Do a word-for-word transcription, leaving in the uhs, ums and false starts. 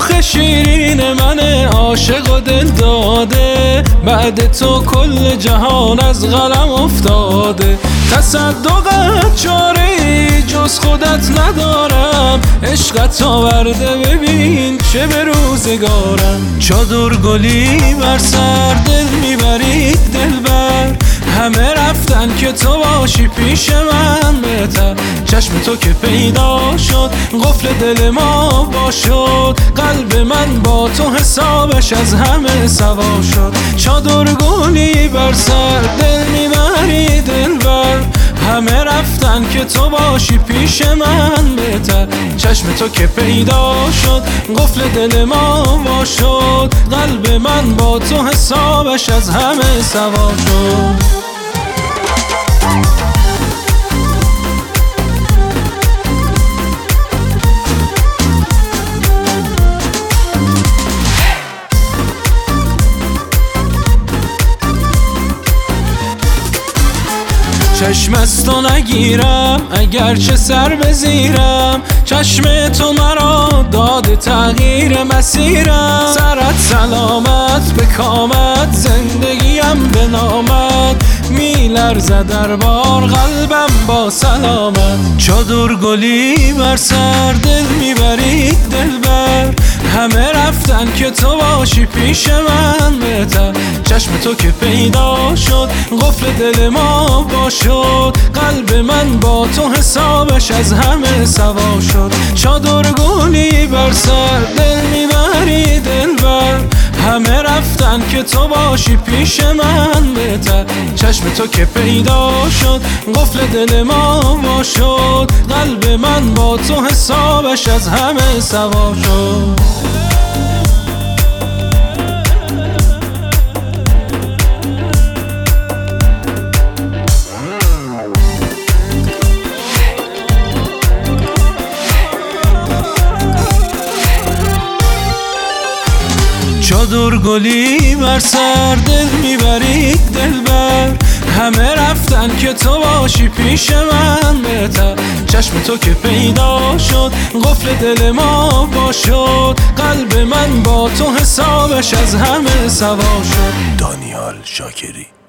رخ شیرین من عاشق و دل داده، بعد تو کل جهان از قلم افتاده. تصدقت چاره جز خودت ندارم، عشقت آورده ببین چه به روزگارم. چادر گلی بر سر دل میبرید دلبر، همه رفتن که تو باشی پیش من بهتر. چشم تو که پیدا شد قفل دل ما با شد، قلب من با تو حسابش از همه سوا شد. چادر گلی بر سر دل میبری دلبر، همه رفتن که تو باشی پیش من بهتر. چشم تو که پیدا شد قفل دل ما با شد، قلب من با تو حسابش از همه سوا شد. چشم از تو نگیرم اگرچه سر بزیرم، چشم تو مرا داده تغییر مسیرم. سرت سلامت به کامت، زندگیم به نامت، میلرزد در بار قلبم با سلامت. چادر گلی بر سر دل میبرید دلبر، همه رفتن که تو باشی پیش من بهتر. چشم تو که پیدا شد قفل دل ما با شد، قلب من با تو حسابش از همه سوا شد. چادر گلی بر سر دل میبری دلبر، همه رفتن که تو باشی پیش من بهتر. چشم تو که پیدا شد قفل دل ما با شد، قلب من با تو حسابش از همه سوا شد. چادر گلی بر سر دل میبرید دلبر، همه رفتن که تو باشی پیش من بهتر. چشم تو که پیدا شد قفل دل ما با شد، قلب من با تو حسابش از همه سوا شد. دانیال شاکری.